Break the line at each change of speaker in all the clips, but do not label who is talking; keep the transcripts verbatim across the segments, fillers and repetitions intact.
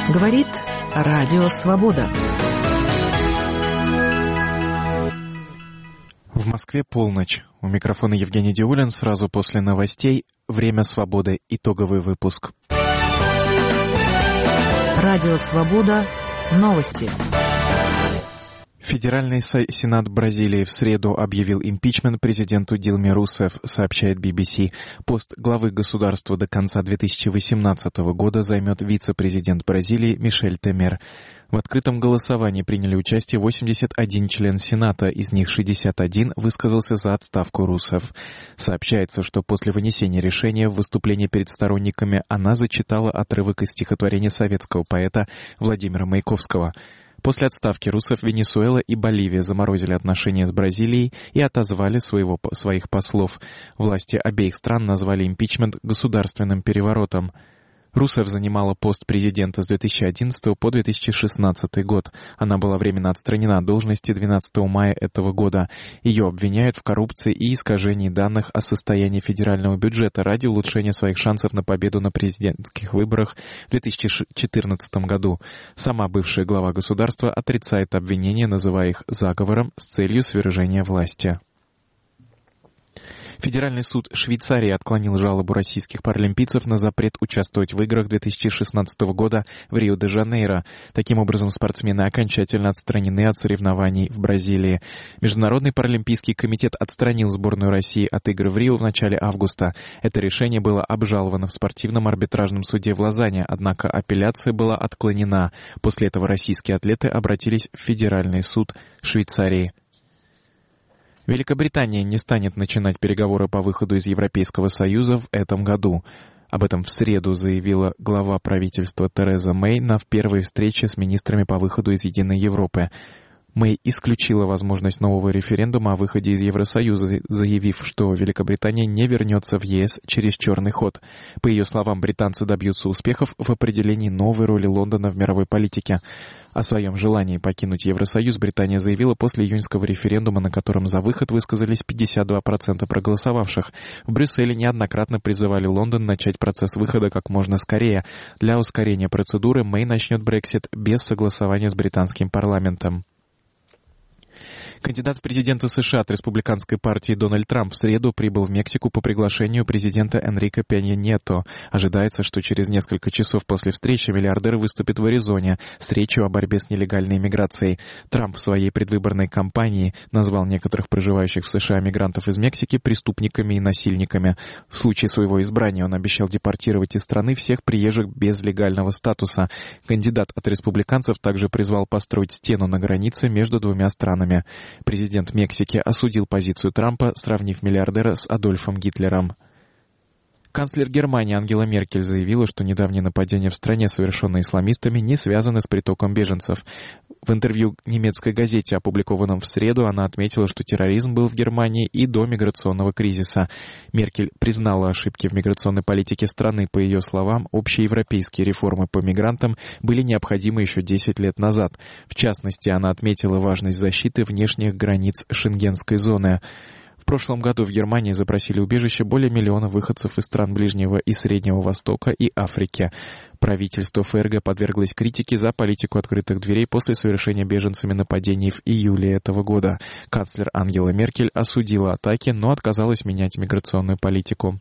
Говорит Радио Свобода.
В Москве полночь. У микрофона Евгений Диулин. Сразу после новостей «Время свободы». Итоговый выпуск.
Радио Свобода. Новости.
Федеральный Сенат Бразилии в среду объявил импичмент президенту Дилме Русефф, сообщает би би си. Пост главы государства до конца две тысячи восемнадцатого года займет вице-президент Бразилии Мишель Темер. В открытом голосовании приняли участие восемьдесят один член Сената, из них шестьдесят один высказался за отставку Русефф. Сообщается, что после вынесения решения в выступлении перед сторонниками она зачитала отрывок из стихотворения советского поэта Владимира Маяковского. После отставки Русефф Венесуэла и Боливия заморозили отношения с Бразилией и отозвали своего, своих послов. Власти обеих стран назвали импичмент государственным переворотом. Русефф занимала пост президента с две тысячи одиннадцатого по две тысячи шестнадцатый год. Она была временно отстранена от должности двенадцатого мая этого года. Ее обвиняют в коррупции и искажении данных о состоянии федерального бюджета ради улучшения своих шансов на победу на президентских выборах в две тысячи четырнадцатом году. Сама бывшая глава государства отрицает обвинения, называя их заговором с целью свержения власти. Федеральный суд Швейцарии отклонил жалобу российских паралимпийцев на запрет участвовать в играх две тысячи шестнадцатого года в Рио-де-Жанейро. Таким образом, спортсмены окончательно отстранены от соревнований в Бразилии. Международный паралимпийский комитет отстранил сборную России от игр в Рио в начале августа. Это решение было обжаловано в спортивном арбитражном суде в Лозанне, однако апелляция была отклонена. После этого российские атлеты обратились в Федеральный суд Швейцарии. Великобритания не станет начинать переговоры по выходу из Европейского Союза в этом году. Об этом в среду заявила глава правительства Тереза Мэй на первой встрече с министрами по выходу из Единой Европы. Мэй исключила возможность нового референдума о выходе из Евросоюза, заявив, что Великобритания не вернется в ЕС через черный ход. По ее словам, британцы добьются успехов в определении новой роли Лондона в мировой политике. О своем желании покинуть Евросоюз Британия заявила после июньского референдума, на котором за выход высказались пятьдесят два процента проголосовавших. В Брюсселе неоднократно призывали Лондон начать процесс выхода как можно скорее. Для ускорения процедуры Мэй начнет Брексит без согласования с британским парламентом. Кандидат в президенты США от республиканской партии Дональд Трамп в среду прибыл в Мексику по приглашению президента Энрике Пенья Ньето. Ожидается, что через несколько часов после встречи миллиардер выступит в Аризоне с речью о борьбе с нелегальной миграцией. Трамп в своей предвыборной кампании назвал некоторых проживающих в США мигрантов из Мексики преступниками и насильниками. В случае своего избрания он обещал депортировать из страны всех приезжих без легального статуса. Кандидат от республиканцев также призвал построить стену на границе между двумя странами. Президент Мексики осудил позицию Трампа, сравнив миллиардера с Адольфом Гитлером. Канцлер Германии Ангела Меркель заявила, что недавние нападения в стране, совершенные исламистами, не связаны с притоком беженцев. В интервью немецкой газете, опубликованном в среду, она отметила, что терроризм был в Германии и до миграционного кризиса. Меркель признала ошибки в миграционной политике страны. По ее словам, общеевропейские реформы по мигрантам были необходимы еще десять лет назад. В частности, она отметила важность защиты внешних границ Шенгенской зоны. В прошлом году в Германии запросили убежище более миллиона выходцев из стран Ближнего и Среднего Востока и Африки. Правительство ФРГ подверглось критике за политику открытых дверей после совершения беженцами нападений в июле этого года. Канцлер Ангела Меркель осудила атаки, но отказалась менять миграционную политику.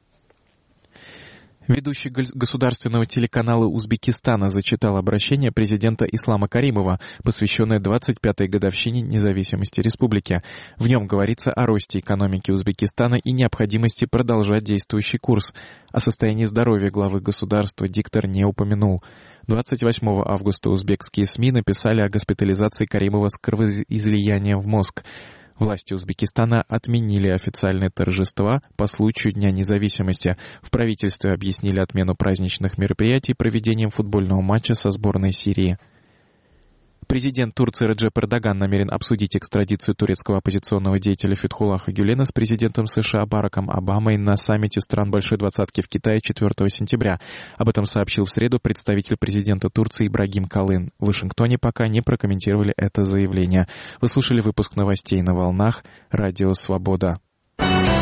Ведущий государственного телеканала Узбекистана зачитал обращение президента Ислама Каримова, посвященное двадцать пятой годовщине независимости республики. В нем говорится о росте экономики Узбекистана и необходимости продолжать действующий курс. О состоянии здоровья главы государства диктор не упомянул. двадцать восьмого августа узбекские СМИ написали о госпитализации Каримова с кровоизлиянием в мозг. Власти Узбекистана отменили официальные торжества по случаю Дня независимости. В правительстве объяснили отмену праздничных мероприятий проведением футбольного матча со сборной Сирии. Президент Турции Реджеп Эрдоган намерен обсудить экстрадицию турецкого оппозиционного деятеля Фетхуллаха Гюлена с президентом США Бараком Обамой на саммите стран Большой Двадцатки в Китае четвёртого сентября. Об этом сообщил в среду представитель президента Турции Ибрагим Калын. В Вашингтоне пока не прокомментировали это заявление. Вы слушали выпуск новостей на волнах Радио Свобода.